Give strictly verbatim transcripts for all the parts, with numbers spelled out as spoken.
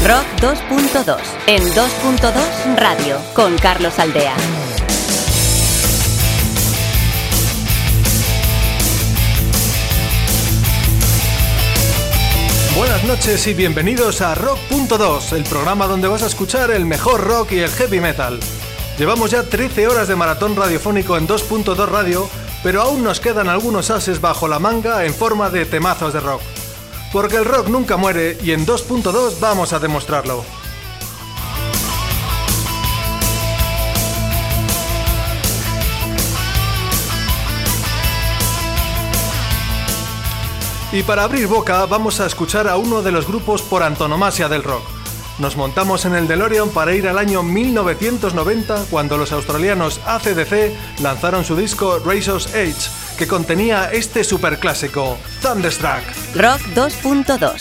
Rock dos punto dos, en dos punto dos Radio, con Carlos Aldea. Buenas noches y bienvenidos a Rock punto dos, el programa donde vas a escuchar el mejor rock y el heavy metal. Llevamos ya trece horas de maratón radiofónico en dos punto dos Radio, pero aún nos quedan algunos ases bajo la manga en forma de temazos de rock. Porque el rock nunca muere y en dos punto dos vamos a demostrarlo. Y para abrir boca vamos a escuchar a uno de los grupos por antonomasia del rock. Nos montamos en el DeLorean para ir al año mil novecientos noventa, cuando los australianos A C D C lanzaron su disco Razor's Edge, que contenía este superclásico, Thunderstruck. Rock dos punto dos.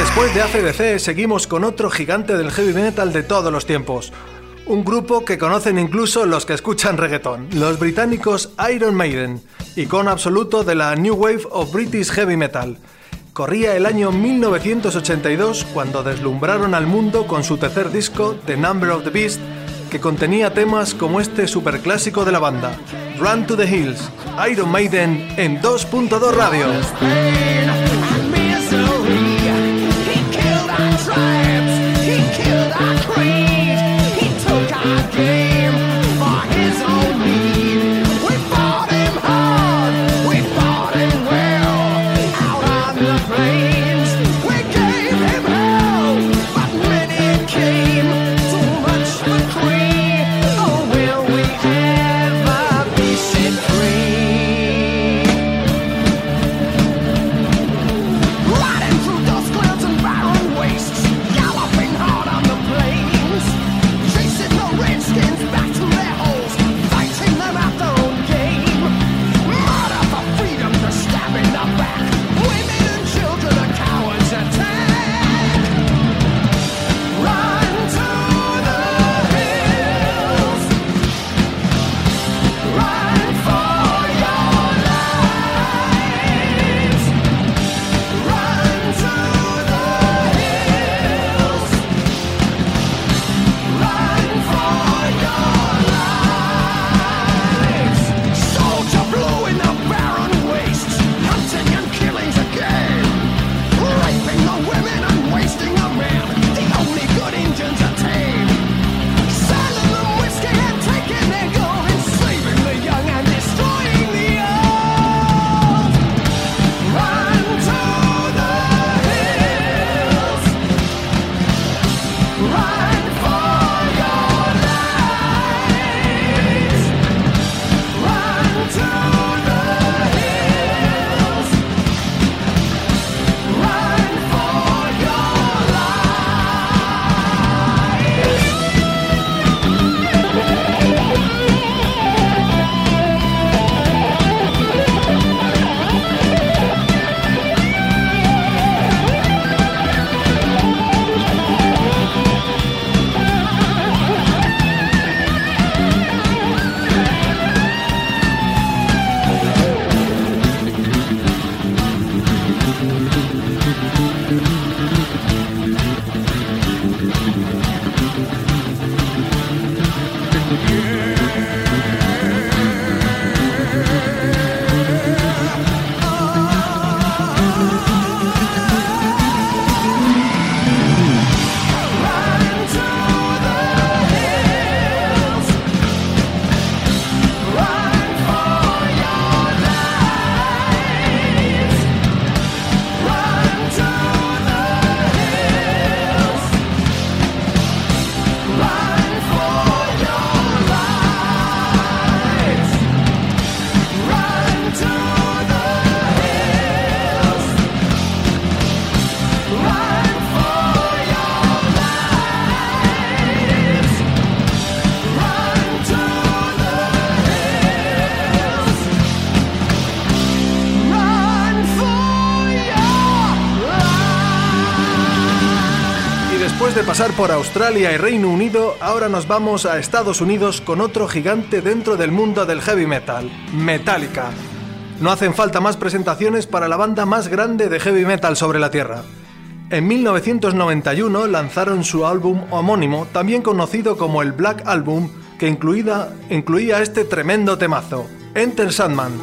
después de A C D C seguimos con otro gigante del heavy metal de todos los tiempos. Un grupo que conocen incluso los que escuchan reggaetón, los británicos Iron Maiden, icono absoluto de la New Wave of British Heavy Metal. Corría el año mil novecientos ochenta y dos cuando deslumbraron al mundo con su tercer disco, The Number of the Beast, que contenía temas como este superclásico de la banda, Run to the Hills. Iron Maiden en dos punto dos Radio. Después de pasar por Australia y Reino Unido, ahora nos vamos a Estados Unidos con otro gigante dentro del mundo del heavy metal, Metallica. No hacen falta más presentaciones para la banda más grande de heavy metal sobre la Tierra. En mil novecientos noventa y uno lanzaron su álbum homónimo, también conocido como el Black Album, que incluía, incluía este tremendo temazo, Enter Sandman.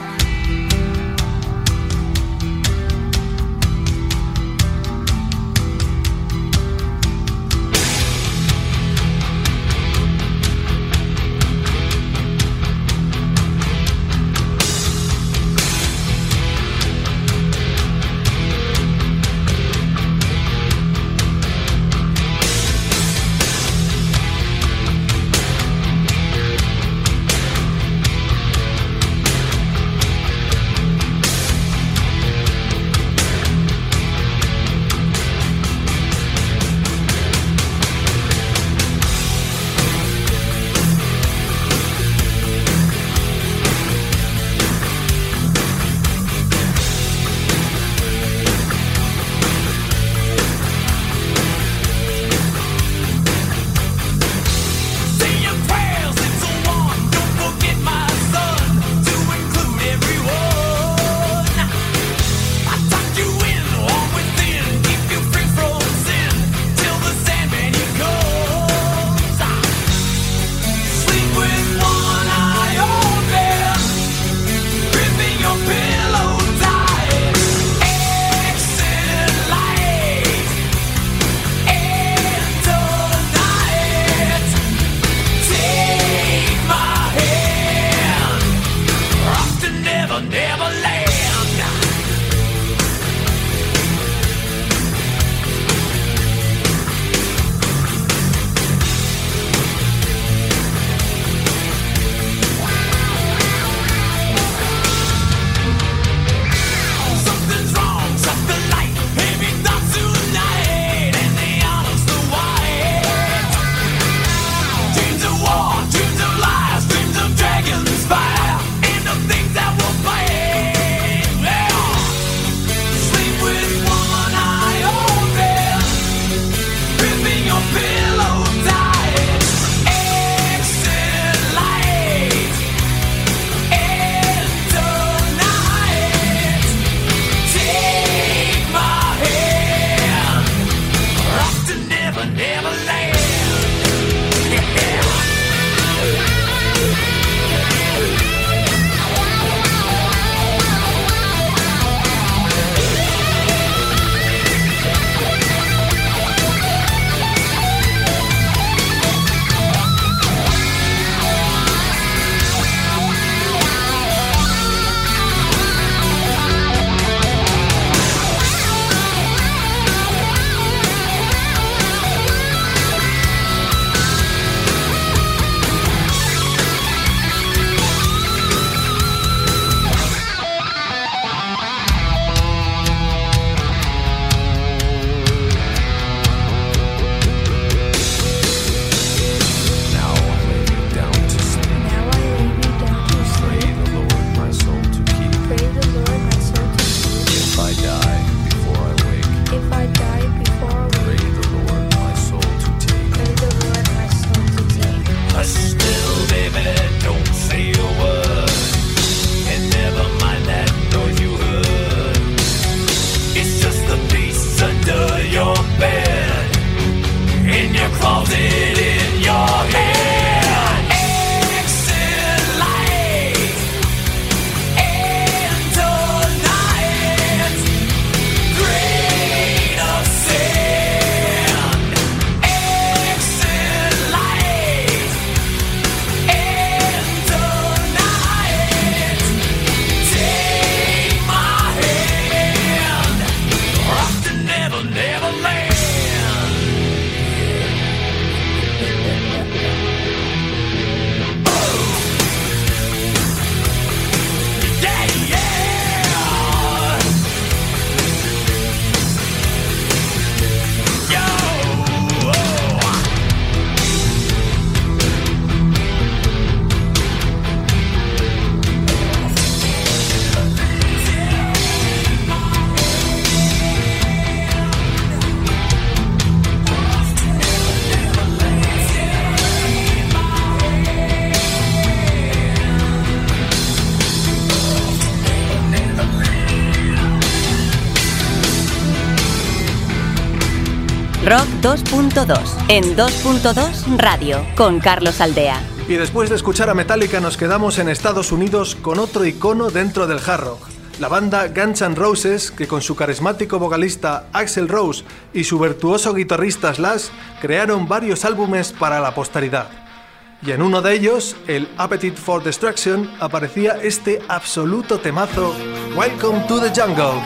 Rock dos punto dos, en dos punto dos Radio, con Carlos Aldea. Y después de escuchar a Metallica nos quedamos en Estados Unidos con otro icono dentro del hard rock. La banda Guns N' Roses, que con su carismático vocalista Axl Rose y su virtuoso guitarrista Slash crearon varios álbumes para la posteridad. Y en uno de ellos, el Appetite for Destruction, aparecía este absoluto temazo, Welcome to the Jungle.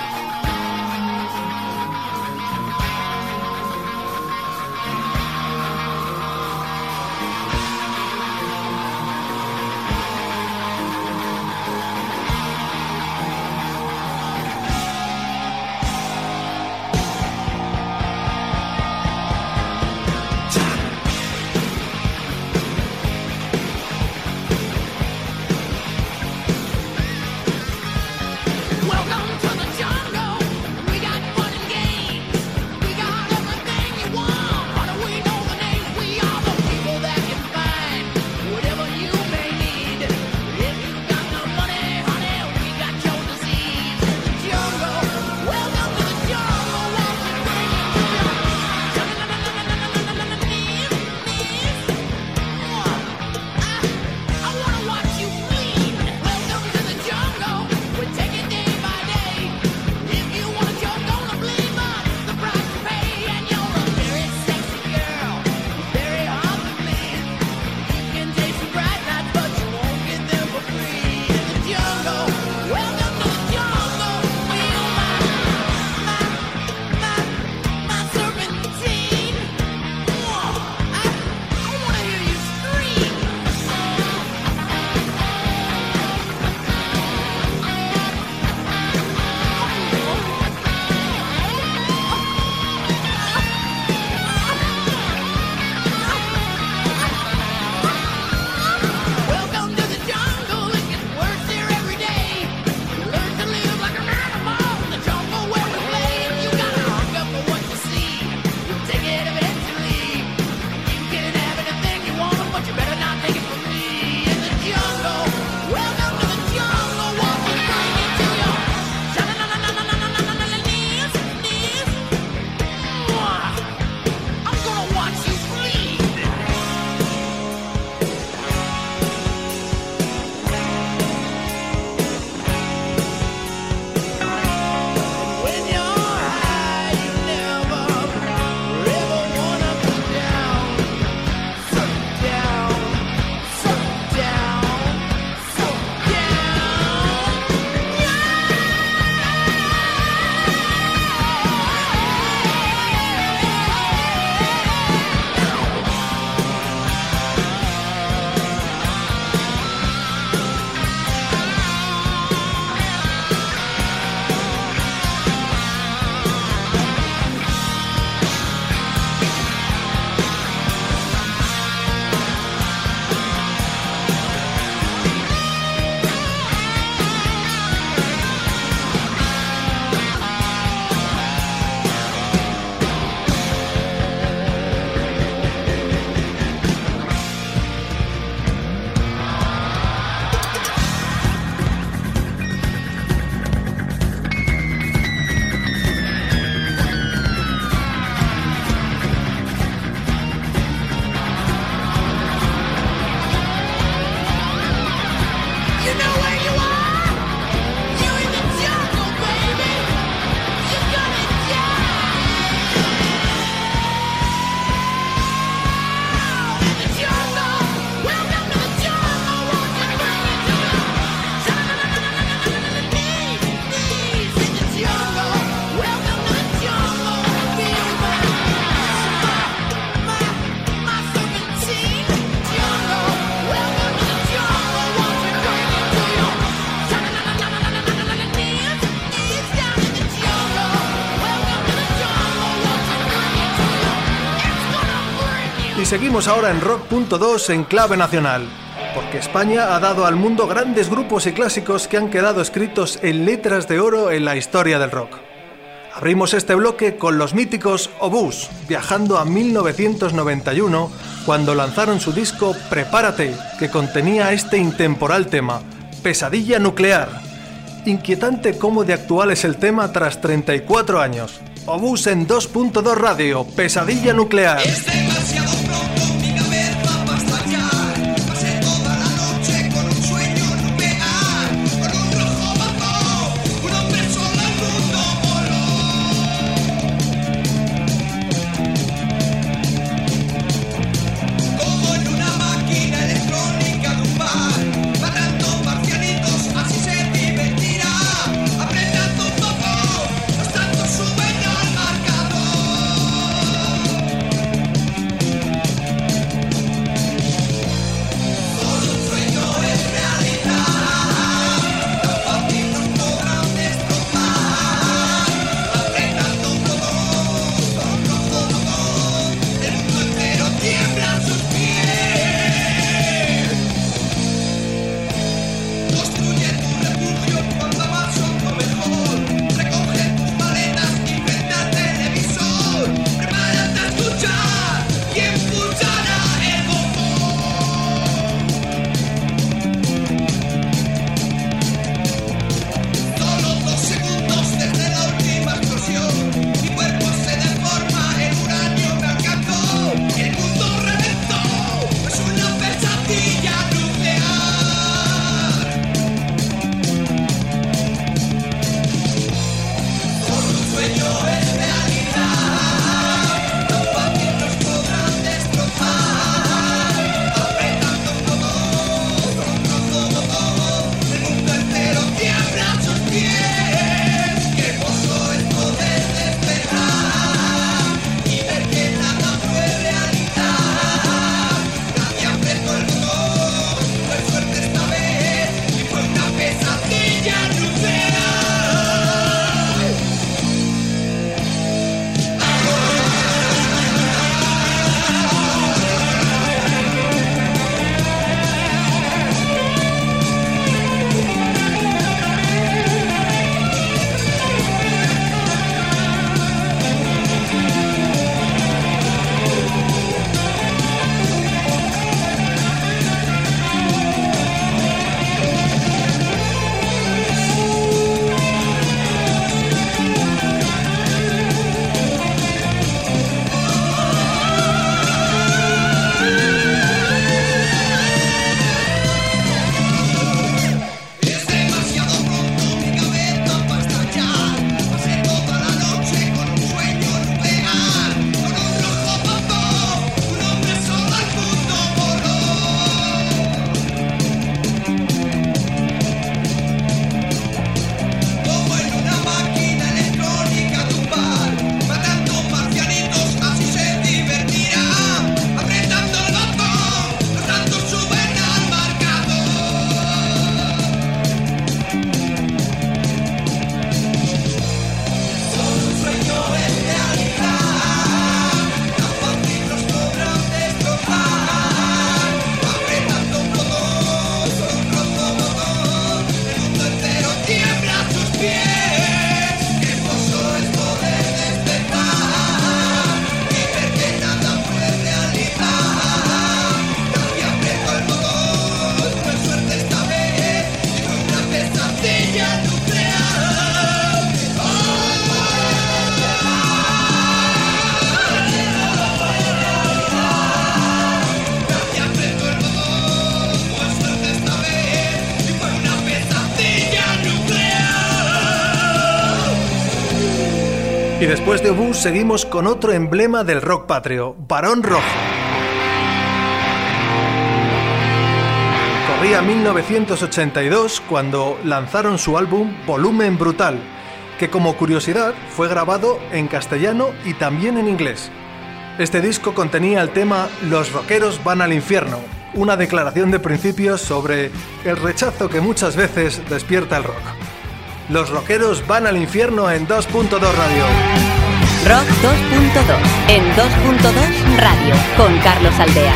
Y seguimos ahora en Rock punto dos en clave nacional, porque España ha dado al mundo grandes grupos y clásicos que han quedado escritos en letras de oro en la historia del rock. Abrimos este bloque con los míticos Obús, viajando a mil novecientos noventa y uno, cuando lanzaron su disco Prepárate, que contenía este intemporal tema, Pesadilla Nuclear. Inquietante cómo de actual es el tema tras treinta y cuatro años. Obús en dos punto dos Radio, Pesadilla Nuclear. Es demasiado pronto, mi cabeza va a estallar. Pasé toda la noche con un sueño nuclear. Con un rojo bajo, un hombre solo al mundo voló. Como en una máquina electrónica de un bar, matando marcianitos, así se divertirá. Apretando un poco, los tantos suben al marcador. Solo un sueño es realidad, tan fácil nos podrán destrozar. Apretando un botón, con rojo botón, el mundo entero tiembla a sus pies. Construye tu refugio cuando amas otro mejor. Recoge tus maletas y prende al televisor. Prepárate a escuchar quién pulsará el botón. Solo dos segundos desde la última explosión. Mi cuerpo se deforma, el uranio me alcanzó. El mundo reventó, es una pesadilla nuclear. Solo un sueño es realidad, tan fácil nos podrán destrozar. Apretando un botón, con rojo botón, el mundo entero tiembla a sus pies. Qué hermoso es poder despertar y ver que nada fue realidad. Nadie apretó el botón, fue suerte esta vez y fue una pesadilla nuclear. Es demasiado pronto, mi cabeza va a estallar. Pasé toda la noche con un sueño nuclear. Con un rojo botón, un hombre solo al mundo voló. Como en una máquina electrónica de un bar, matando marcianitos, así se divertirá. Apretando el botón, los tantos suben al marcador. Solo un sueño es realidad, tan fácil nos podrán destrozar. Apretando un botón, con rojo botón, el mundo entero tiembla a sus pies. Qué hermoso es poder despertar y ver que nada fue realidad. Nadie apretó el botón, fue suerte esta vez y fue una pesadilla nuclear. Nadie apretó el botón, fue suerte esta vez y fue una pesadilla nuclear. Y después de Obús seguimos con otro emblema del rock patrio, Barón Rojo. Corría mil novecientos ochenta y dos cuando lanzaron su álbum Volumen Brutal, que como curiosidad fue grabado en castellano y también en inglés. Este disco contenía el tema Los rockeros van al infierno, una declaración de principios sobre el rechazo que muchas veces despierta el rock. Los rockeros van al infierno en dos punto dos Radio. Rock dos punto dos en dos punto dos Radio con Carlos Aldea.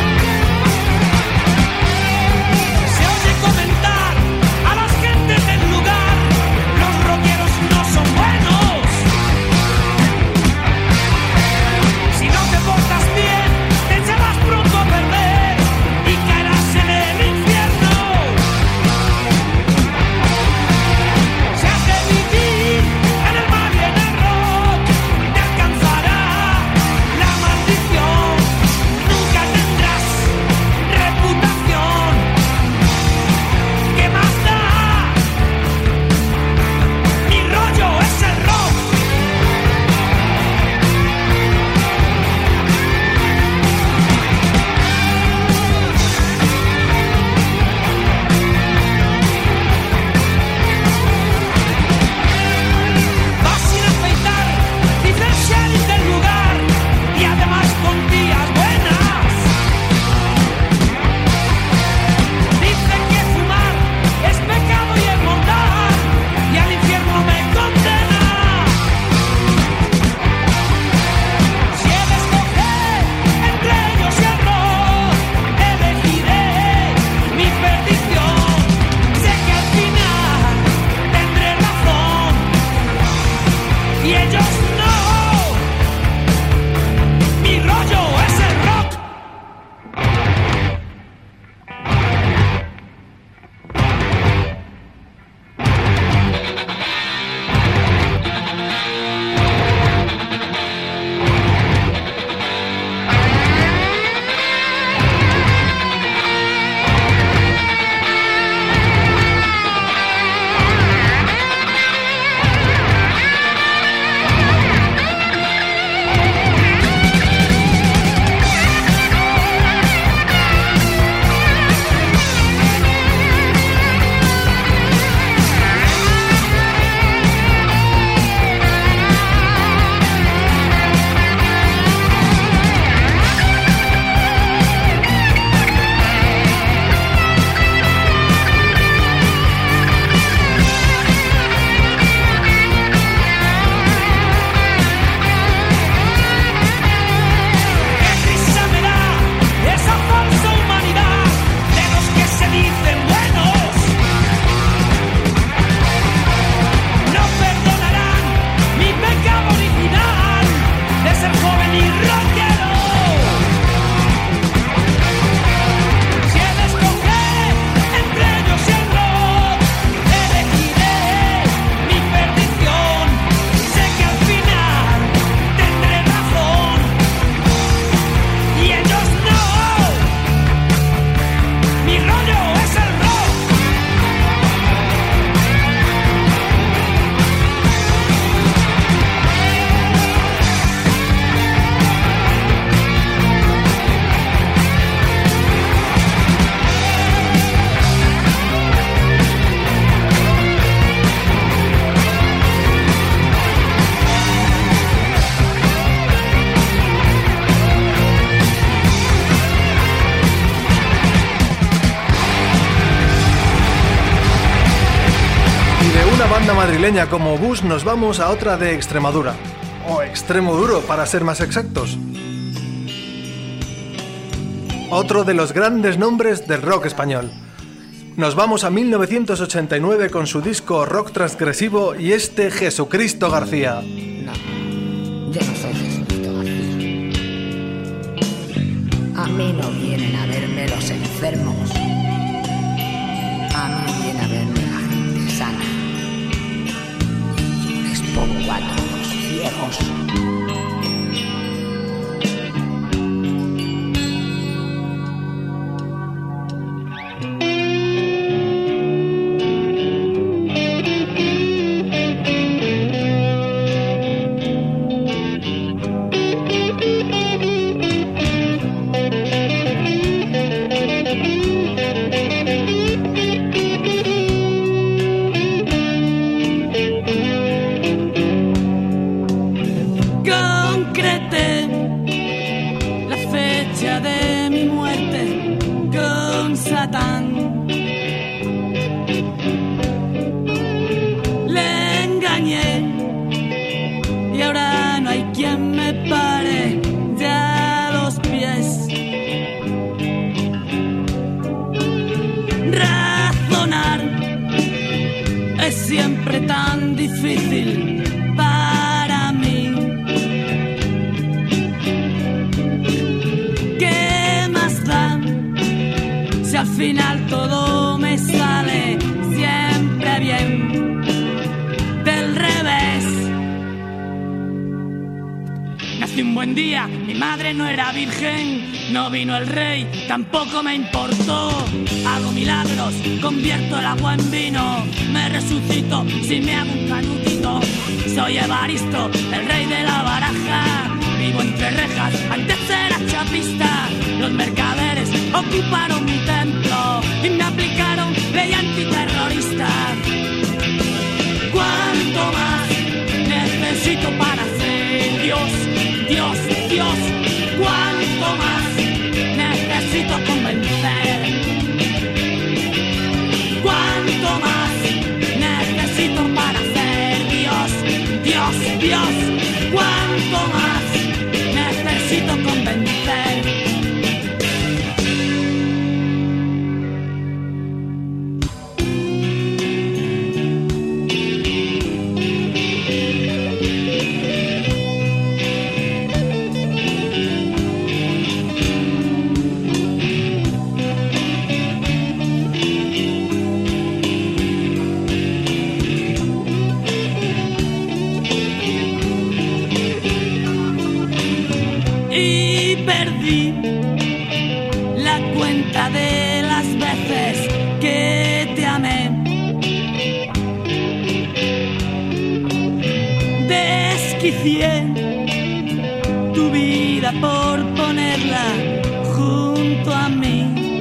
Se oye comentar a las gentes del lugar, los rockeros no son buenos. Si no te portas bien, te echarás pronto a perder y caerás en el infierno. Se hace vivir en el mal y en el rock. rollo es el rock. Una banda madrileña como Bus nos vamos a otra de Extremadura, o Extremoduro para ser más exactos. Otro de los grandes nombres del rock español. Nos vamos a mil novecientos ochenta y nueve con su disco rock transgresivo y este Jesucristo García. No, yo no soy Jesucristo García. A mí no vienen a verme los enfermos. A mí viene a verme la gente sana. Les pongo a todos ciegos. Concreté la fecha de mi muerte con Satán. Le engañé y ahora no hay quien me pare ya a los pies. Razonar es siempre tan difícil para mí. ¿Qué más da si al final todo me sale siempre bien? Del revés. Nací un buen día, mi madre no era virgen, no vino el rey, tampoco me importó. Hago milagros, convierto el agua en vino, me resucito si me hago un canutito. Soy Evaristo, el rey de la baraja, vivo entre rejas, antes era chapista. Los mercaderes ocuparon mi templo y me aplicaron ley antiterrorista. ¿Cuánto más necesito para ser Dios? Dios, Dios, ¿cuánto más necesito convencer? ¿Cuánto más necesito para ser Dios? Dios, Dios, ¿cuánto más necesito convencer? Y perdí la cuenta de las veces que te amé. Desquicié tu vida por ponerla junto a mí.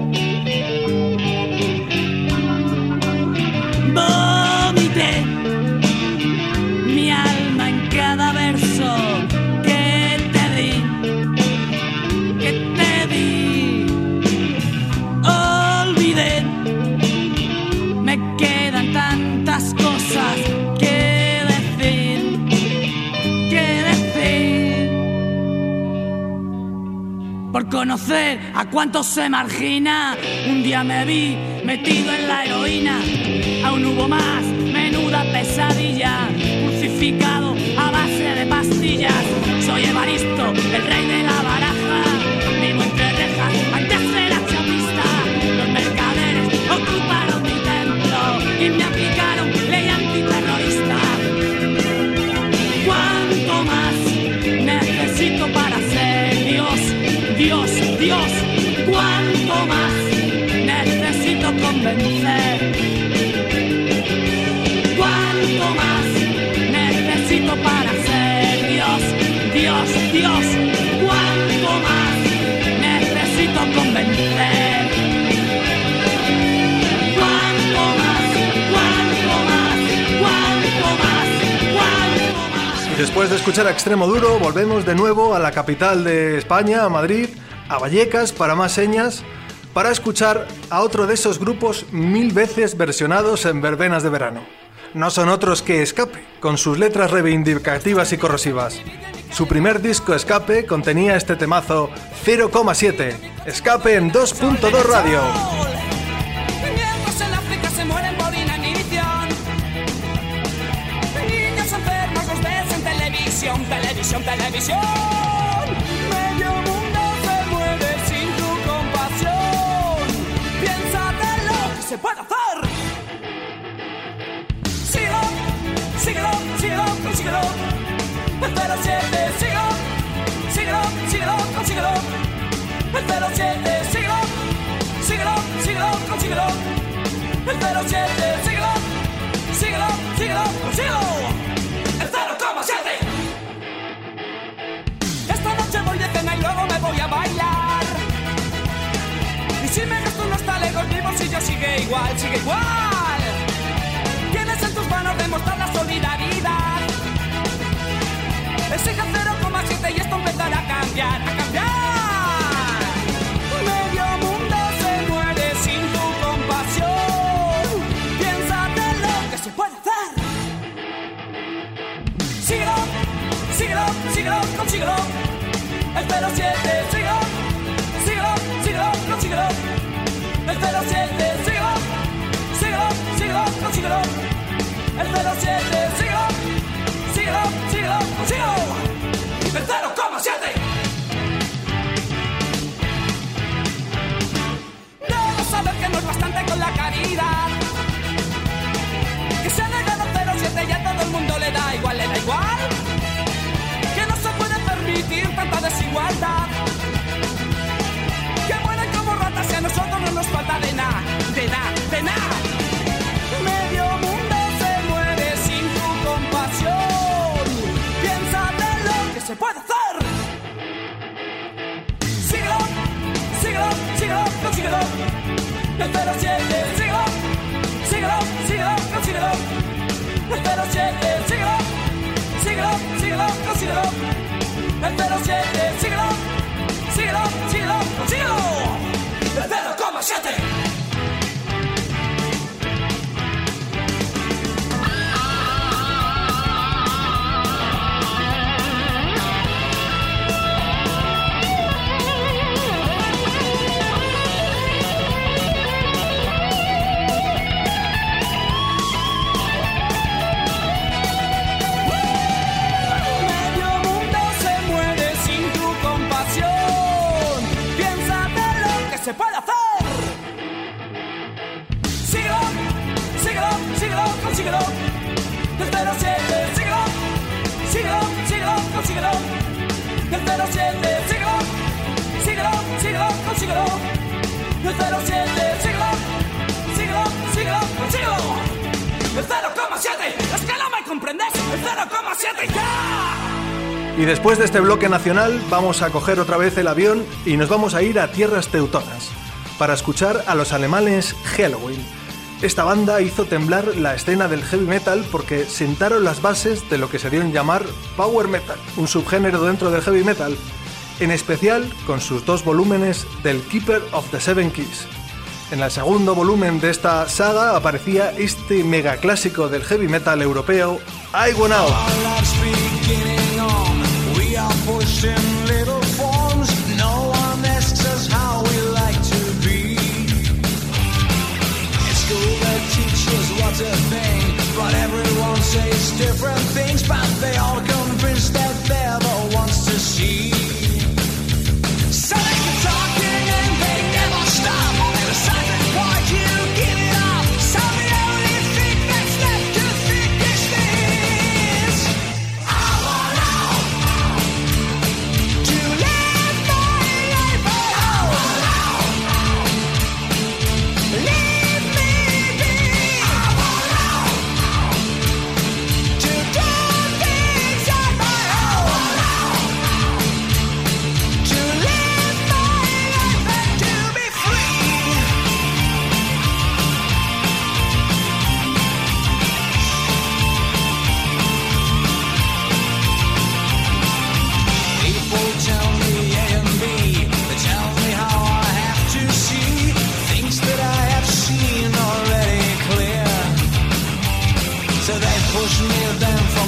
Vomité mi alma en cada verso que te di. Que te di, olvidé, me quedan tantas cosas que decir, que decir. Por conocer a cuántos se margina, un día me vi metido en la heroína. Aún hubo más, menuda pesadilla, crucificado a base de pastillas. Soy Evaristo, el rey de la baraja, vivo entre rejas, antes era chapista. Los mercaderes ocuparon mi templo y me aplicaron ley antiterrorista. ¿Cuánto más necesito para ser Dios? Dios, Dios, ¿cuánto más necesito convencer. ¿Cuánto más necesito para ser Dios, Dios, Dios? ¿Cuánto más necesito convencer? ¿Cuánto más, cuánto más, cuánto más, cuánto más? Y después de escuchar a Extremo Duro, volvemos de nuevo a la capital de España, a Madrid, a Vallecas, para más señas, para escuchar a otro de esos grupos mil veces versionados en verbenas de verano. No son otros que Escape, con sus letras reivindicativas y corrosivas. Su primer disco, Escape, contenía este temazo cero coma siete. Escape en dos punto dos Radio. Niños en África se mueren por inanición. Niños enfermos los ves en televisión, televisión, televisión. Medio mundo se muere sin tu compasión. Piénsate lo que se puede hacer. Síguelo, síguelo, síguelo, consíguelo. El cero siete, síguelo, síguelo, síguelo, consíguelo. El cero siete, síguelo, síguelo, síguelo, consíguelo. El cero siete, síguelo, síguelo, síguelo, consíguelo. El cero coma siete. Esta noche voy de cena y luego me voy a bailar. Y si me gasto unos talegos, mi bolsillo sigue igual, sigue igual. Tienes en tus manos demostrar la solidaridad. Exige cero coma siete y esto empezará a cambiar, a cambiar. Medio mundo se muere sin tu compasión. Piénsate lo que se puede hacer. Síguelo, síguelo, síguelo, consíguelo. El cero siete, síguelo, síguelo, síguelo, consíguelo. El cero siete, síguelo, síguelo, síguelo, consíguelo. El cero siete, síguelo, síguelo, síguelo, consíguelo. El cero coma siete. Debes saber que no es bastante con la caridad. Que se ha negado cero siete y a todo el mundo le da igual, le da igual. Que no se puede permitir tanta desigualdad. Que mueren como ratas y a nosotros no nos falta de nada, de nada, de nada. Medio mundo se muere sin tu compasión. Piénsate lo que se puede hacer. Síguelo, síguelo, síguelo, consíguelo. El cero siete, síguelo, síguelo, síguelo, consíguelo. El cero siete, síguelo, síguelo, síguelo, consíguelo. El cero siete, síguelo, síguelo, síguelo, consíguelo. El cero coma siete. Se puede hacer. Síguelo, síguelo, síguelo, consíguelo. El cero siete, síguelo, síguelo, síguelo, consíguelo. El cero siete, síguelo, síguelo, síguelo, consíguelo. El cero siete, síguelo, síguelo, síguelo, consíguelo. El cero coma siete, es que no me comprendes. El cero coma siete ya. Y después de este bloque nacional vamos a coger otra vez el avión y nos vamos a ir a tierras teutonas para escuchar a los alemanes Helloween. Esta banda hizo temblar la escena del heavy metal porque sentaron las bases de lo que se dio en llamar power metal, un subgénero dentro del heavy metal, en especial con sus dos volúmenes del Keeper of the Seven Keys. En el segundo volumen de esta saga aparecía este megaclásico del heavy metal europeo, I Want Out. Pushing little forms, no one asks us how we like to be. In school they teach us what to think, but everyone says different things, but they all convinced that they're the ones to see. So they keep talking and they never stop. At a certain point you give it up. So the only thing that's left to think is this: I want out. Leave me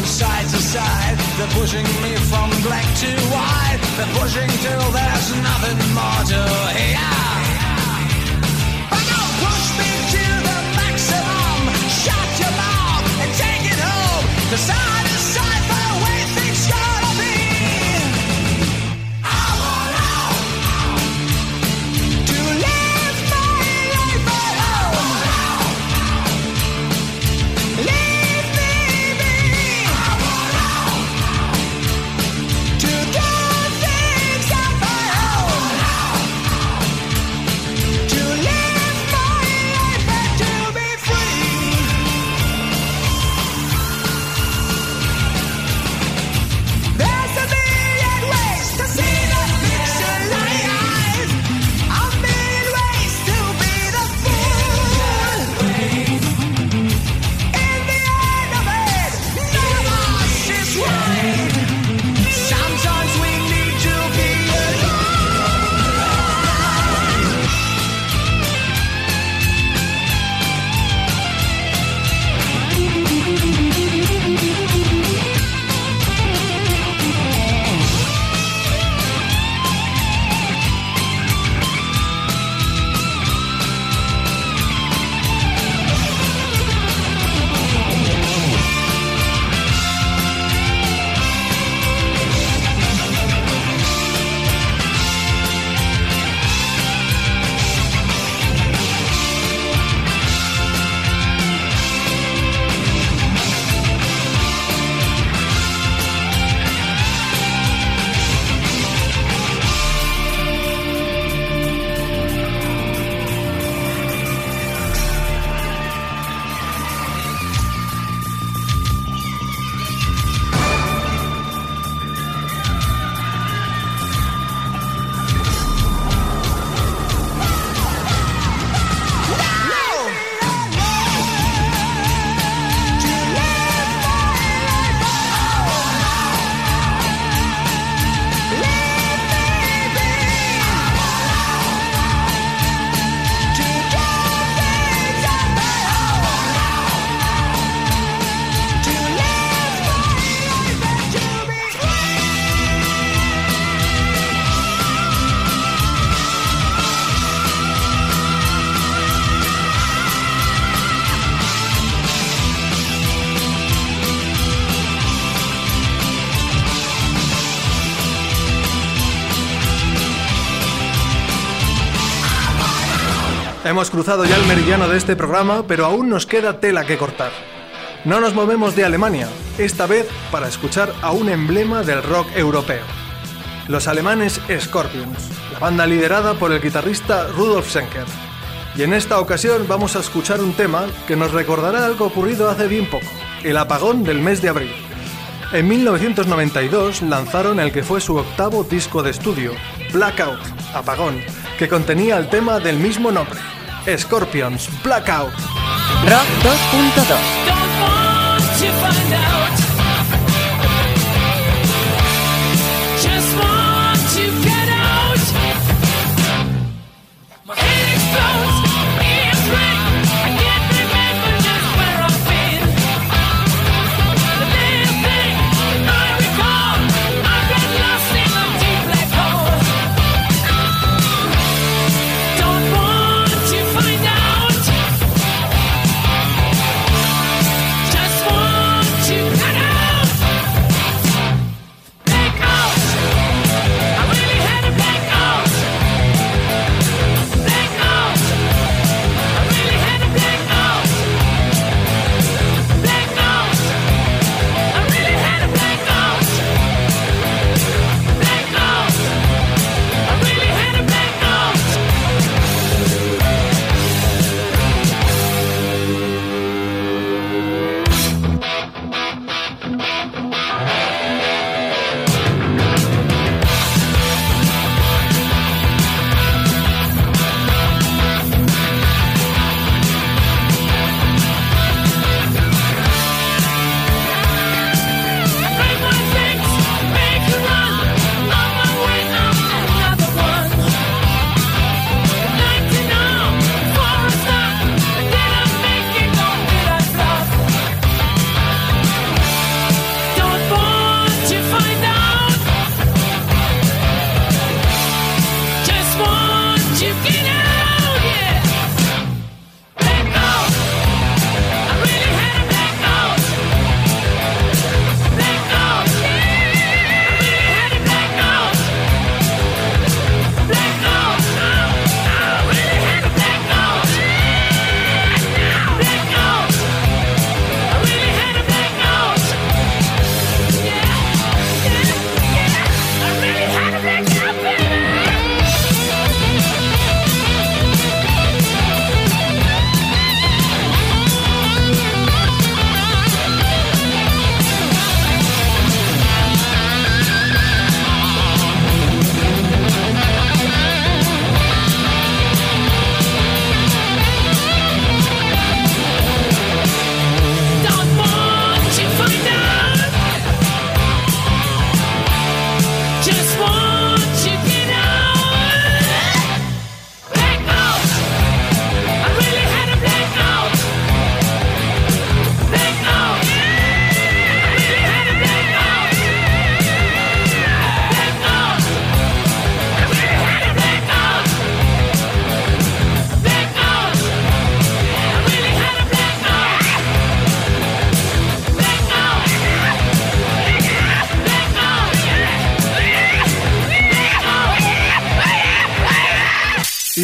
side to side. They're pushing me from black to white. They're pushing till there's nothing more to hear. But don't push me to the maximum. Shut your mouth and take it home. 'Cause I decide the way things gotta be. I want out to live my life alone. Leave me be. I want out to do things on my own. To live my life and to be free. There's a million ways to see the picture life. A million ways to be the fool. In the end of it, none of us is right. Sometimes we need to be Hemos cruzado ya el meridiano de este programa, pero aún nos queda tela que cortar. No nos movemos de Alemania, esta vez para escuchar a un emblema del rock europeo. Los alemanes Scorpions, la banda liderada por el guitarrista Rudolf Schenker. Y en esta ocasión vamos a escuchar un tema que nos recordará algo ocurrido hace bien poco, el apagón del mes de abril. En mil novecientos noventa y dos lanzaron el que fue su octavo disco de estudio, Blackout, Apagón, que contenía el tema del mismo nombre, Scorpions, Blackout. Rock dos punto dos. Don't want to find out. Just want to get out. My head explodes, ears ring. I can't remember just where I've been. The next thing I recall, I get lost in a deep black hole. Don't want to find out. Just want to get out. Black out. I really had a black out. Black out.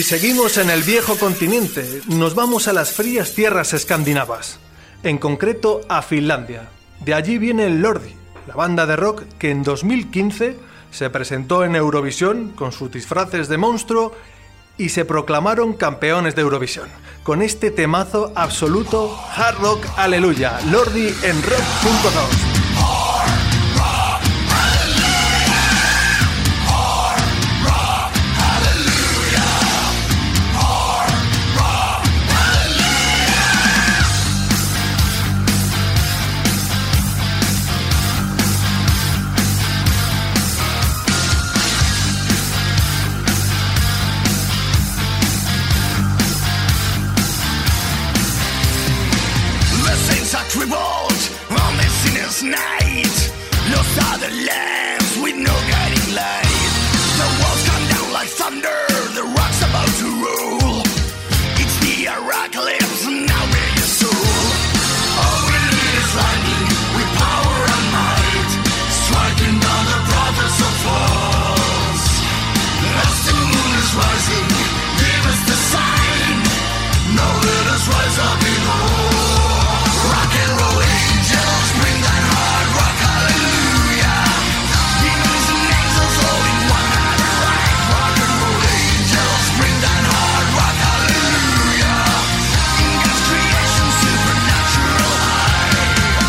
seguimos en el viejo continente, nos vamos a las frías tierras escandinavas, en concreto a Finlandia. De allí viene el Lordi, la banda de rock que en dos mil quince se presentó en Eurovisión con sus disfraces de monstruo y se proclamaron campeones de Eurovisión, con este temazo absoluto Hard Rock Aleluya, Lordi en Rock punto dos. Revolt on this sinner's night. Lost are the lambs with no guiding light. The walls come down like thunder, the rock's about to roll. It's the apocalypse, now we're your soul. All we need is lightning with power and might, striking down the prophets of false. As the moon is rising, give us the sign. Now let us rise up in hope. Rock and roll angels, bring that hard rock, hallelujah. Demons and angels all in one night ride. Rock and roll angels, bring that hard rock, hallelujah. In God's creation, supernatural high.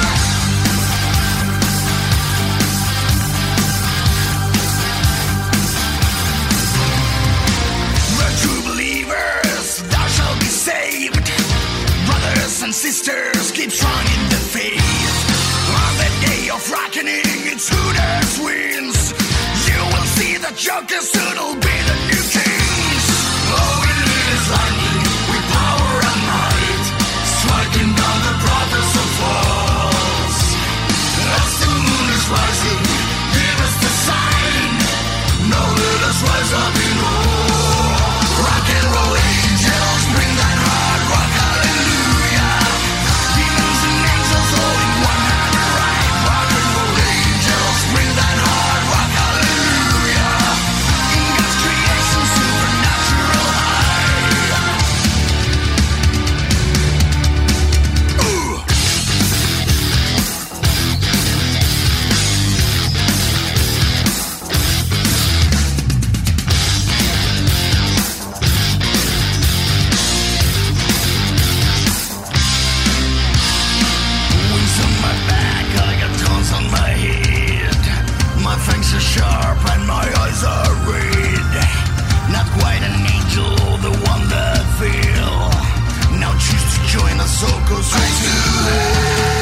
We're true believers, thou shalt be saved. Brothers and sisters, keep strong in the faith. On the day of reckoning, it's who that wins. You will see the jokers soon will be the new kings. All we need is lightning with power and might, striking down the prophets of false. As the moon is rising, give us the sign. Now let us rise up in hope. Rock and roll angels, bring that hard rock, hallelujah. Demons and angels all in one night ride. Rock and roll angels, bring that hard rock, hallelujah. In God's creation, supernatural high. Ooh. Wings on my back, I got thorns on my head. My fangs are sharp and my eyes are red. Not quite an angel, the one that fell. Now choose to join us all, cause we do.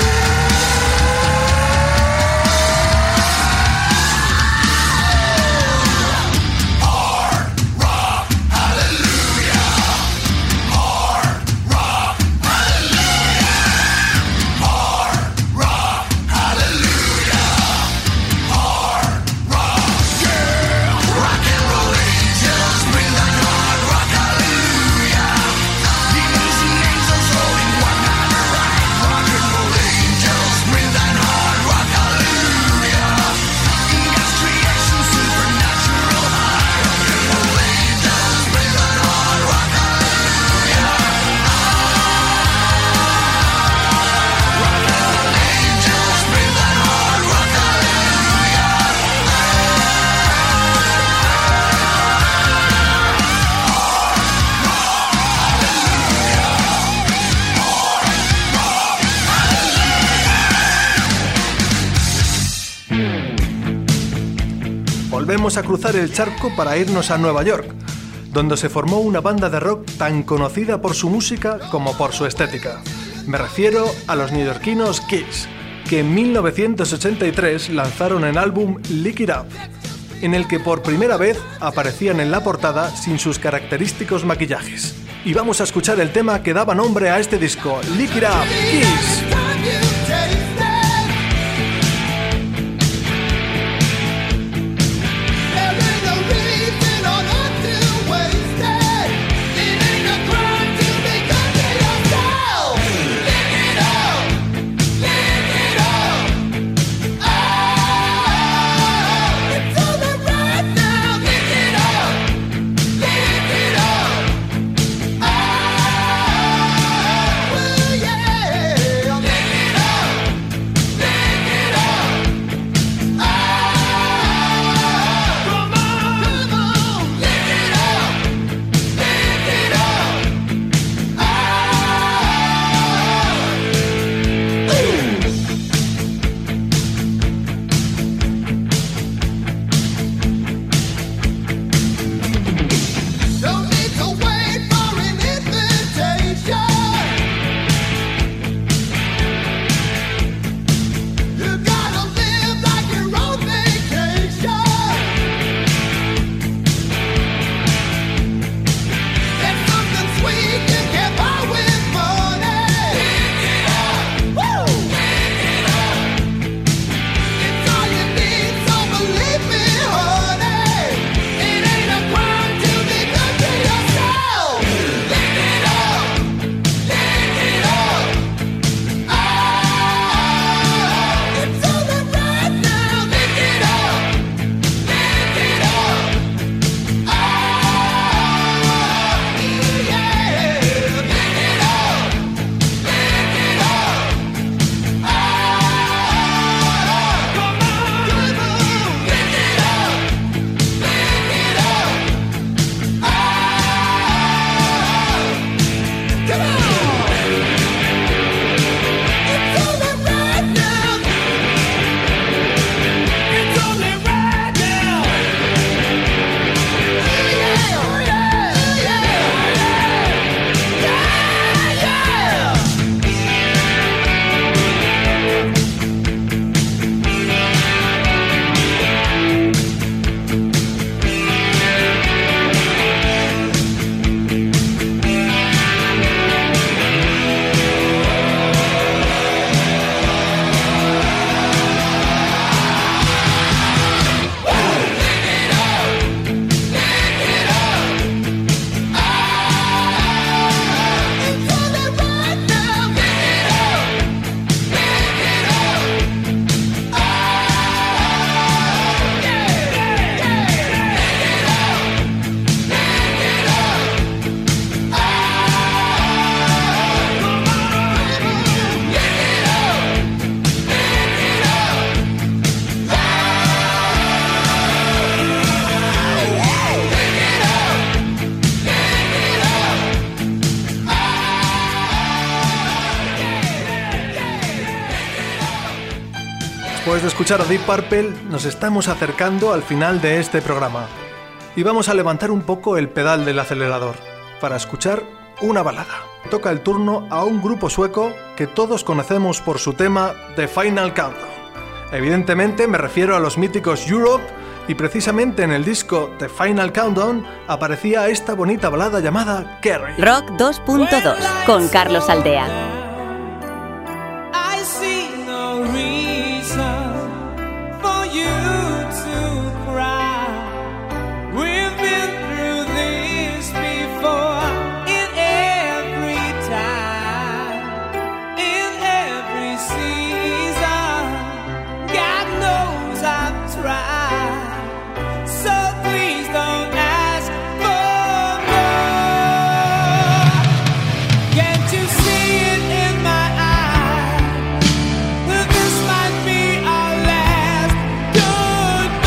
Hard rock, hallelujah. Hard rock, hallelujah. Hard rock, hallelujah. Hard rock, yeah. Rock and roll angels, bring that hard rock, hallelujah. Demons and angels all in one night ride. Rock and roll angels, bring that hard rock, hallelujah. In God's creation, supernatural high. Rock and roll angels, bring that hard rock, hallelujah. Rock and roll angels, bring that hard rock, hallelujah. Volvemos a cruzar el charco para irnos a Nueva York, donde se formó una banda de rock tan conocida por su música como por su estética. Me refiero a los neoyorquinos Kiss, que en mil novecientos ochenta y tres lanzaron el álbum Lick It Up, en el que por primera vez aparecían en la portada sin sus característicos maquillajes. Y vamos a escuchar el tema que daba nombre a este disco, Lick It Up, Kiss. It's all right now, lick it up, lick it up. Después de escuchar a Deep Purple, nos estamos acercando al final de este programa. Y vamos a levantar un poco el pedal del acelerador para escuchar una balada. Toca el turno a un grupo sueco que todos conocemos por su tema The Final Countdown. Evidentemente me refiero a los míticos Europe, y precisamente en el disco The Final Countdown aparecía esta bonita balada llamada Carrie. Rock dos punto dos con Carlos Aldea. I see no reason for you to cry. We've been through this before, in every time, in every season. God knows I've tried. So please don't ask for more. Can't you see it in my eyes? That this might be our last goodbye.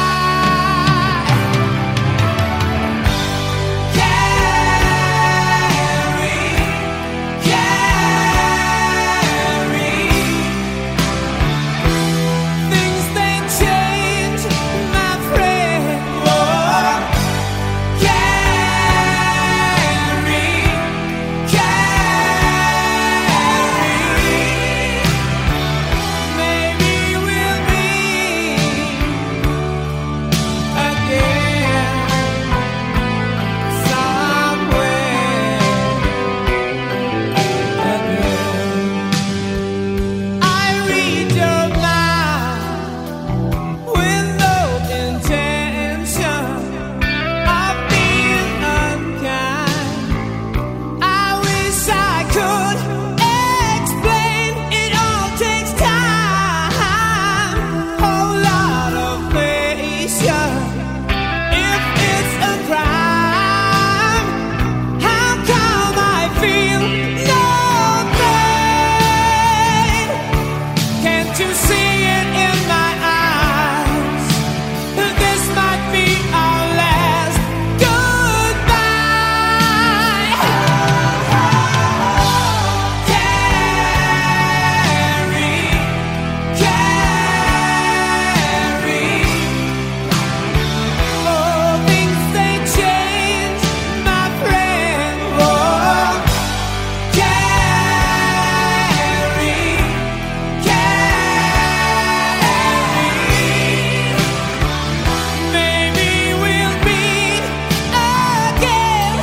Carrie, Carrie, things they change, my friend. Oh, Carrie, Carrie, maybe we'll meet again somewhere again. I read your mind with no intention of being unkind. I wish I could explain. It all takes time, whole lot of patience. If it's a crime, how come I feel no pain? Can't you see it in my eyes? That this might be our last goodbye. Carrie, Carrie, oh, things they change, my friend. Oh, Carrie, Carrie, maybe we'll meet again.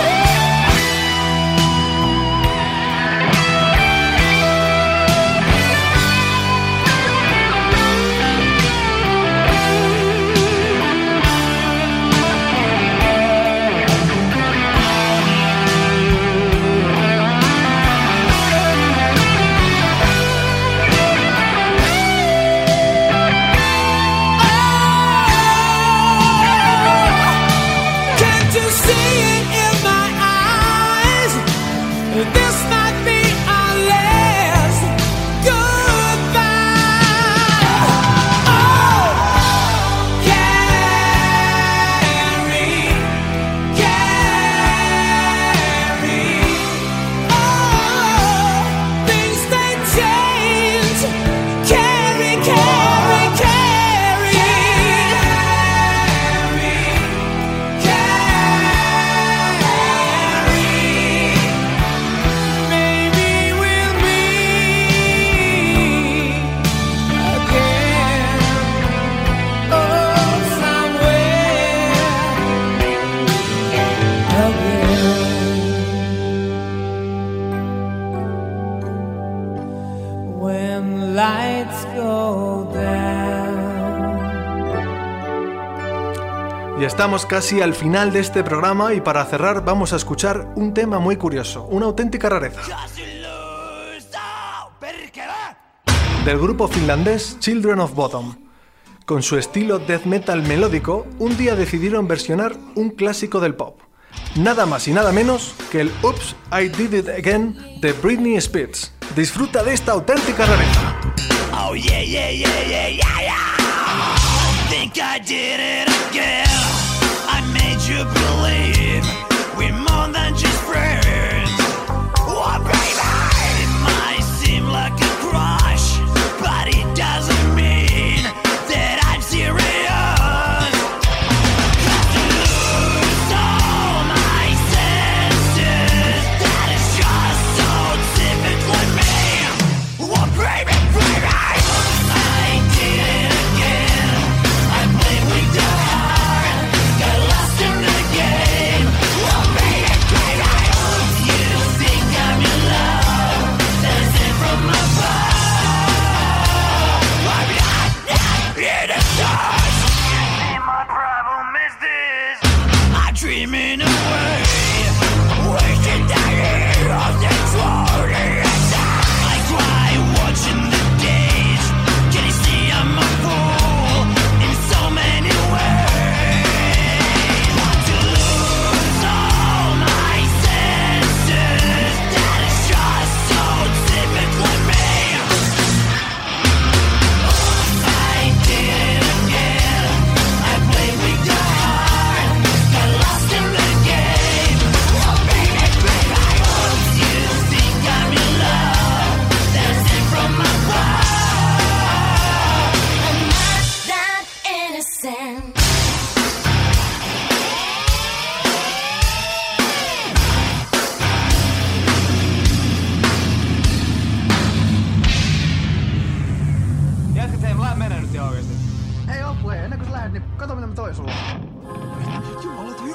Can't you see it in my eyes? This might be our last goodbye. Oh, Carrie, Carrie, oh, things they change. Carrie, Carrie, Carrie, Carrie, maybe we'll meet again. Oh, somewhere again. When lights go down. Y estamos casi al final de este programa y para cerrar vamos a escuchar un tema muy curioso, una auténtica rareza. Del grupo finlandés Children of Bodom. Con su estilo death metal melódico, un día decidieron versionar un clásico del pop. Nada más y nada menos que el Oops, I Did It Again de Britney Spears. Disfruta de esta auténtica rareza. Oh yeah, yeah, yeah, yeah, yeah, yeah. Think I did it again. I made you believe we're more than just friends. Oh baby, it might seem like a crush, but it doesn't mean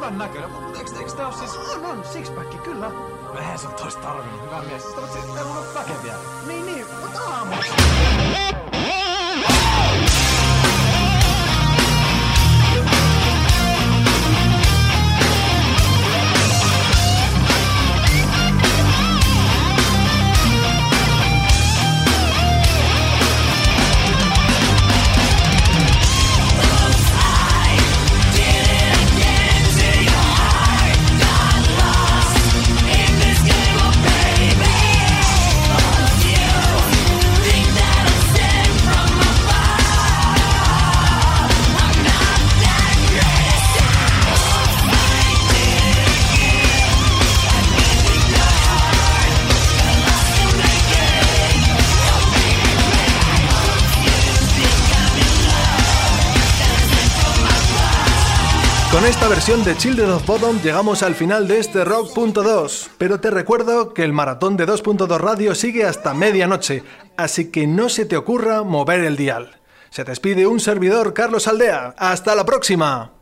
hyvän näköinen, mutta eikö, eikö te ole siis... On, on, sixpacki, kyllä. No eihän sun tois tarvinnut, hyvä mies. Sitä mutta siis, ei mun ole väkeviä. Niin, niin, mutta aamuksi. Con esta versión de Children of Bodom llegamos al final de este Rock punto dos, pero te recuerdo que el maratón de dos punto dos Radio sigue hasta medianoche, así que no se te ocurra mover el dial. Se despide un servidor, Carlos Aldea. ¡Hasta la próxima!